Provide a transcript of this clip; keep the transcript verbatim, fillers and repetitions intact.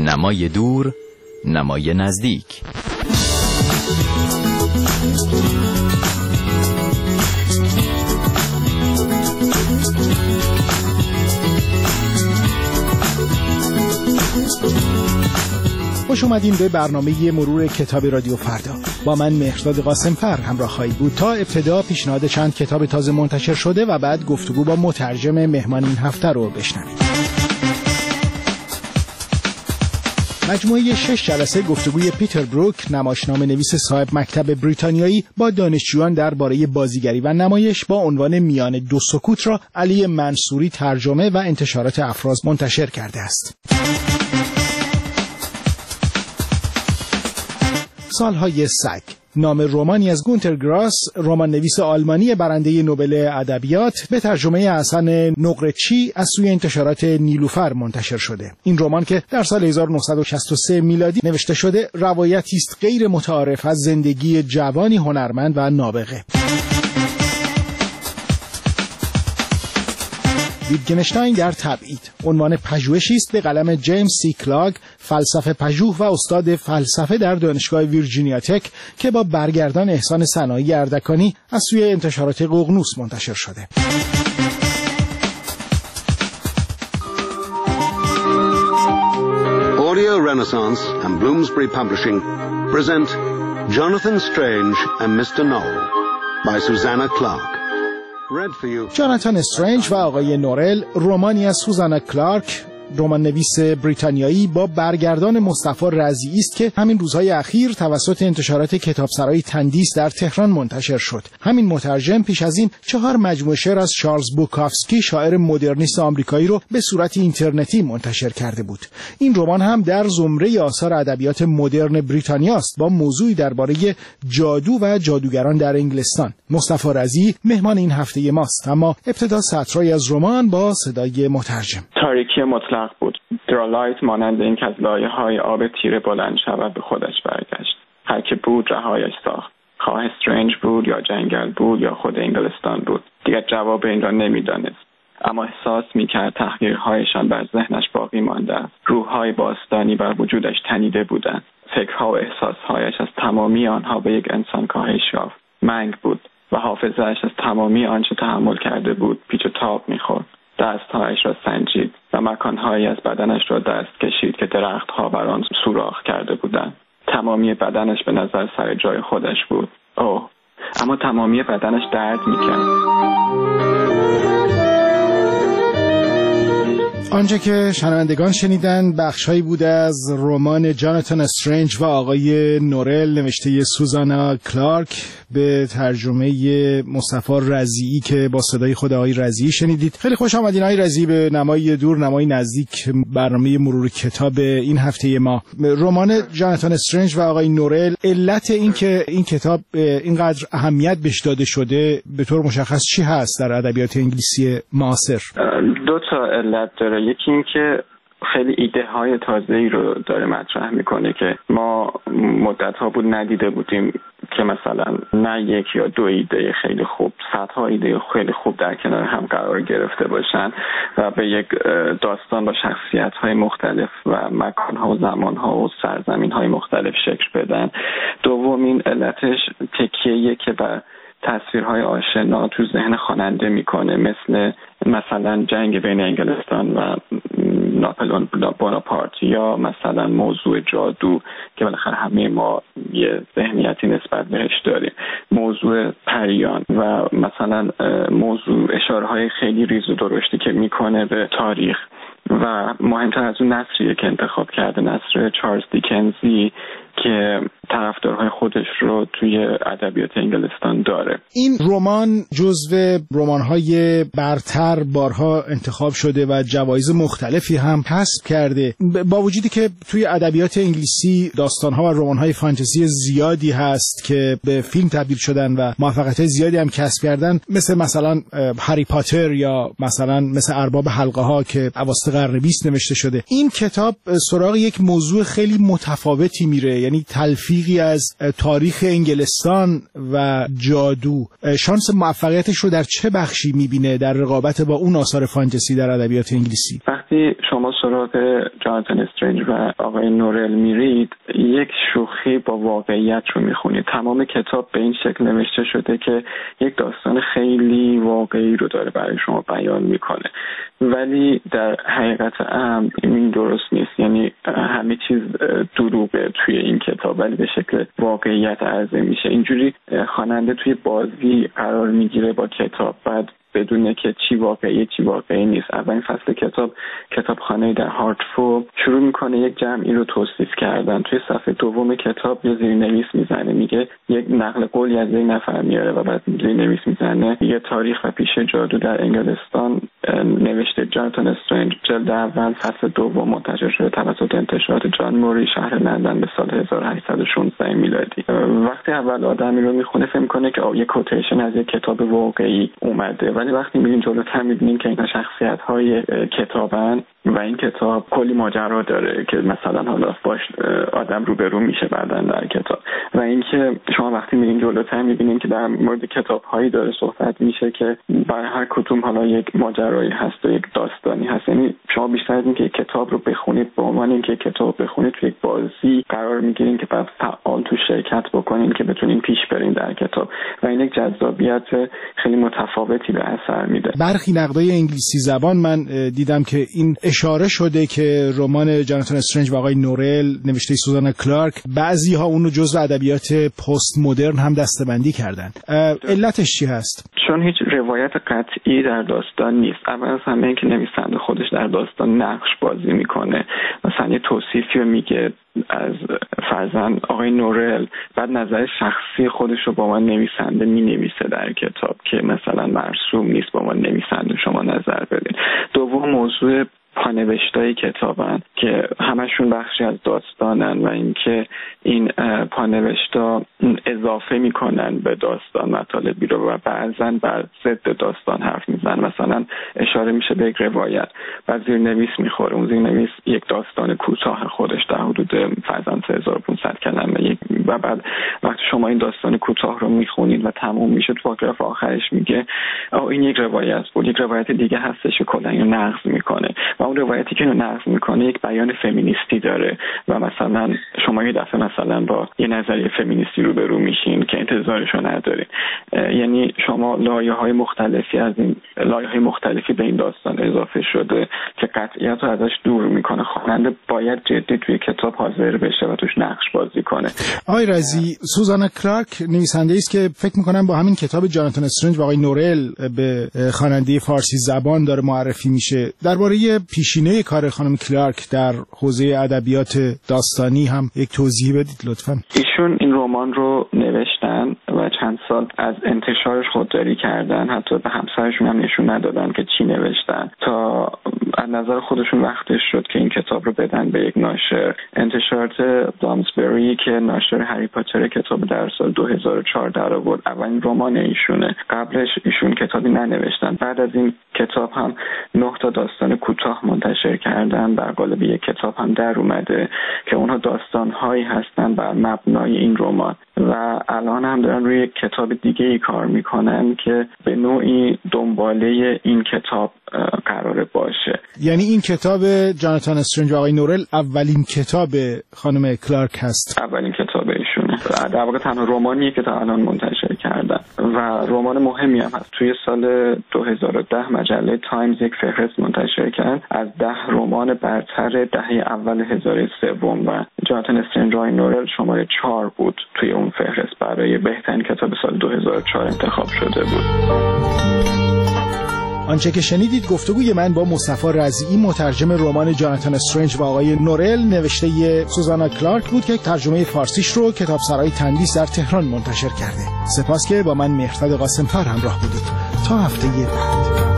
نمای دور، نمای نزدیک. خوش اومدین به برنامه مرور کتاب رادیو فردا. با من مهرداد قاسمفر همراه خواهید بود تا ابتدا پیشنهاد چند کتاب تازه منتشر شده و بعد گفتگو با مترجم مهمان این هفته رو بشنوید. مجموعه شش جلسه گفتگوی پیتر بروک، نمایشنامه نویس صاحب مکتب بریتانیایی، با دانشجویان درباره بازیگری و نمایش با عنوان میان دو سکوت را علی منصوری ترجمه و انتشارات افراز منتشر کرده است. سالهای سگ، نام رمانی از گونتر گراس، رمان نویس آلمانی برنده نوبل ادبیات، به ترجمه حسن نقرچی از سوی انتشارات نیلوفر منتشر شده. این رمان که در سال هزار و نهصد و شصت و سه میلادی نوشته شده، روایتی است غیر متعارف از زندگی جوانی هنرمند و نابغه. ویتگنشتاین در تبعید، عنوان پژوهشی است به قلم جیمز سی کلاگ، فلسفه پژوه و استاد فلسفه در دانشگاه ویرجینیا تک، که با برگردان احسان سنایی اردکانی از سوی انتشارات ققنوس منتشر شده. Audio Renaissance and Bloomsbury Publishing present Jonathan Strange and میستر Norrell by Susanna Clarke. جاناتان استرنج و آقای نورل، رمانی از سوزانا کلارک، رمان نویس بریتانیایی، با برگردان مصطفی رضیعی است که همین روزهای اخیر توسط انتشارات کتابسرای تندیس در تهران منتشر شد. همین مترجم پیش از این چهار مجموعه شعر از چارلز بوکافسکی، شاعر مدرنیست آمریکایی، رو به صورت اینترنتی منتشر کرده بود. این رمان هم در زمره آثار ادبیات مدرن بریتانیا است، با موضوعی درباره جادو و جادوگران در انگلستان. مصطفی رضیعی مهمان این هفته ماست، اما ابتدا سطرهایی از رمان با صدای مترجم. تاریکی مطلق بود. درالایت مانند این که از لایه‌های آب تیره بلند شود به خودش برگشت. هر که بود رهایش ساخت. خواه استرنج بود یا جنگل بود یا خود انگلستان بود. دیگر جواب این را نمی‌دانست. اما احساس می‌کرد تحقیرهایشان بر ذهنش باقی مانده است. روح‌های باستانی بر وجودش تنیده بودند. فکرها و احساسهایش از تمامی آنها به یک انسان کاهش یافت. منگ بود و حافظه‌اش از تمامی آنچه تحمل کرده بود پیچ و تاب می‌خورد. دستهایش را سنجید و مکانهایی از بدنش را دست کشید که درختها بر آن سوراخ کرده بودند. تمامی بدنش به نظر سر جای خودش بود. اوه، اما تمامی بدنش درد می‌کرد. آنچه که شنوندگان شنیدن بخش‌هایی بوده از رمان جاناتان استرنج و آقای نورل نوشته سوزانا کلارک به ترجمه مصطفی رضیعی که با صدای خود آقای رضیعی شنیدید. خیلی خوش آمدین آقای رضیعی به نمای دور، نمای نزدیک، برنامه مرور کتاب این هفته ما. رمان جاناتان استرنج و آقای نورل، علت این که این کتاب اینقدر اهمیت بهش داده شده به طور مشخص چی هست در ادبیات انگلیسی معاصر؟ دو تا علت داره. یکی این که خیلی ایده های تازه‌ای رو داره مطرح میکنه که ما مدت ها بود ندیده بودیم، که مثلا نه یک یا دو ایده خیلی خوب، صدها ایده خیلی خوب در کنار هم قرار گرفته باشن و به یک داستان با شخصیت های مختلف و مکان ها و زمان ها و سرزمین های مختلف شکل بدن. دومین علتش تکیه‌ایه که بر تصویرهای آشنا تو ذهن خواننده میکنه، مثل مثلا جنگ بین انگلستان و ناپلئون بوناپارت، یا مثلا موضوع جادو که بالاخره همه ما یه ذهنیتی نسبت بهش داریم، موضوع پریان و مثلا موضوع اشاره‌های خیلی ریز و درشتی که میکنه به تاریخ. و مهمتر از اون نثریه که انتخاب کرده، نثر چارلز دیکنزی که طرفدارهای خودش رو توی ادبیات انگلستان داره. این رمان جزو رمان‌های برتر بارها انتخاب شده و جوایز مختلفی هم کسب کرده، با وجودی که توی ادبیات انگلیسی داستان‌ها و رمان‌های فانتزی زیادی هست که به فیلم تبدیل شدن و موفقیت زیادی هم کسب کردن، مثل مثلا هری پاتر یا مثلا مثل ارباب حلقه‌ها که اواسط قرن بیست نوشته شده. این کتاب سراغ یک موضوع خیلی متفاوتی میره، یعنی تلفیقی از تاریخ انگلستان و جادو. شانس موفقیتش رو در چه بخشی میبینه در رقابت با اون آثار فانتزی در ادبیات انگلیسی؟ وقتی وقتی شما سراغ جاناتان استرنج و آقای نورل میرید، یک شوخی با واقعیت رو میخونید. تمام کتاب به این شکل نوشته شده که یک داستان خیلی واقعی رو داره برای شما بیان میکنه، ولی در حقیقت امر این درست نیست. یعنی همه چیز دروغه توی این کتاب، ولی به شکل واقعیت عرضه میشه. اینجوری خواننده توی بازی قرار میگیره با کتاب، بعد بدونه که چی واقعی چی واقعی نیست. اولین فصل کتاب کتابخانه در هارتفورد شروع میکنه یک جمعی رو توصیف کردن. توی صفحه دوم کتاب یه زیرنویس میزنه، میگه یک نقل قولی از یک نفر میاره و بعد زیرنویس میزنه یه تاریخ و پیشه جادو در انگلستان نوشته جاناتان استرنج، جلد اول فصل دوم منتشر شده توسط انتشارات جان موری شهر لندن به سال هزار و هشتصد و شانزده میلادی. وقتی اول آدمی رو میخونه فکر میکنه که یه کوتیشن از یک کتاب واقعی اومده، ولی وقتی میرین جلوتر میبینین که اینا شخصیت های کتابن و این کتاب کلی ماجرا داره که مثلا حالا باش آدم روبرو میشه بعدن در کتاب. و اینکه شما وقتی میرین جلوتر میبینین که در مورد کتاب هایی داره صحبت میشه که برای هر کدوم حالا یک ماجرایی هست و یک داستانی هست. یعنی شما بیشتر از اینکه کتاب رو بخونید به عنوان اینکه کتاب بخونید توی یک بازی قرار میگیرین که بعد فعال تو شرکت بکنین که بتونین پیش برین در کتاب و این یک جذابیت خیلی متفاوتی به اثر میده. برخی نقدای انگلیسی زبان من دیدم که این اشاره شده که رمان جاناتان استرنج و آقای نورل نوشته سوزانا کلارک بعضی‌ها اون رو جزو ادبیات پست مدرن هم دسته‌بندی کردن. علتش چی هست؟ چون هیچ روایت قطعی در داستان نیست. اول از همه اینکه نویسنده خودش در داستان نقش بازی میکنه، مثلا یه توصیفی رو میگه از فرزند آقای نورل، بعد نظر شخصی خودش رو با من نویسنده مینویسه در کتاب که مثلا مرسوم نیست با من نویسنده شما نظر بدین. دوم موضوع پانوشتای کتابن که همشون بخشی از داستانن و اینکه این پانوشتا اضافه میکنن به داستان مطالبی رو و بعضا بر ضد داستان حرف میزنن. مثلا اشاره میشه به یک روایت و زیرنویس میخوره، اون زیرنویس یک داستان کوتاه خودش در حدود فرضاً سه هزار و پانصد کلمه و بعد وقتی شما این داستان کوتاه رو میخونید و تموم میشه تو پاراگراف آخرش میگه آ این یک روایت بود، یک روایت دیگه هستش که کلا اینو نقض میکنه و اون روایتی که اینو نقض میکنه یک بیان فمینیستی داره و مثلا شما یه دفعه مثلا با یه نظریه فمینیستی روبرو میشین که انتظارشو ندارین. یعنی شما لایه‌های مختلفی از این لایه‌های مختلفی به این داستان اضافه شده که قطعیت رو ازش دور میکنه. خواننده باید جدی توی کتاب حاضر بشه و توش نقش بازی کنه. آقای رازی، سوزانا کلارک نویسنده‌ای است که فکر میکنم با همین کتاب جاناتان استرنج و آقای نورل به خواننده فارسی زبان داره معرفی میشه. درباره پیشینه کار خانم کلارک در حوزه ادبیات داستانی هم یک توضیح بدید لطفاً. ایشون این رمان رو نوشتن و چند سال از انتشارش خودداری کردن، حتی به همسرشون هم نشون ندادن که چی نوشتن تا از نظر خودشون وقتش شد که این کتاب رو بدن به یک ناشر. انتشارات بلامسبری که ناشر هری پاتر کتاب در سال دو هزار و چهار در آورد، اولین رمان ایشونه. قبلش ایشون کتابی ننوشتن. بعد از این کتاب هم نه تا داستان کوتاه منتشر کردن، در قالب یک کتاب هم در اومده که اونها داستان‌هایی هستن بر مبنای این رمان و الان هم دارن روی یک کتاب دیگه ای کار میکنن که به نوعی دنباله این کتاب قراره باشه. یعنی این کتاب جاناتان استرنج و آقای نورل اولین کتاب خانم کلارک هست؟ اولین کتاب ایشونه. در واقع تنها رمانیه که تا الان منتشر کردن و رمان مهمی هم هست. توی سال دو هزار و ده مجله تایمز یک فهرست منتشر کرد از ده رمان برتر دهه اول هزاره سوم و جاناتان استرنج و آقای نورل شماره چهار بود توی اون فهرست، برای بهترین کتاب سال دو هزار و چهار انتخاب شده بود. آنچه که شنیدید گفتگوی من با مصطفی رضیعی مترجم رمان جاناتان استرنج و آقای نورل نوشته سوزانا کلارک بود که ترجمه فارسیش رو کتابسرای تندیس در تهران منتشر کرده. سپاس که با من مهرداد قاسم‌فر همراه بودید. تا هفته بعد.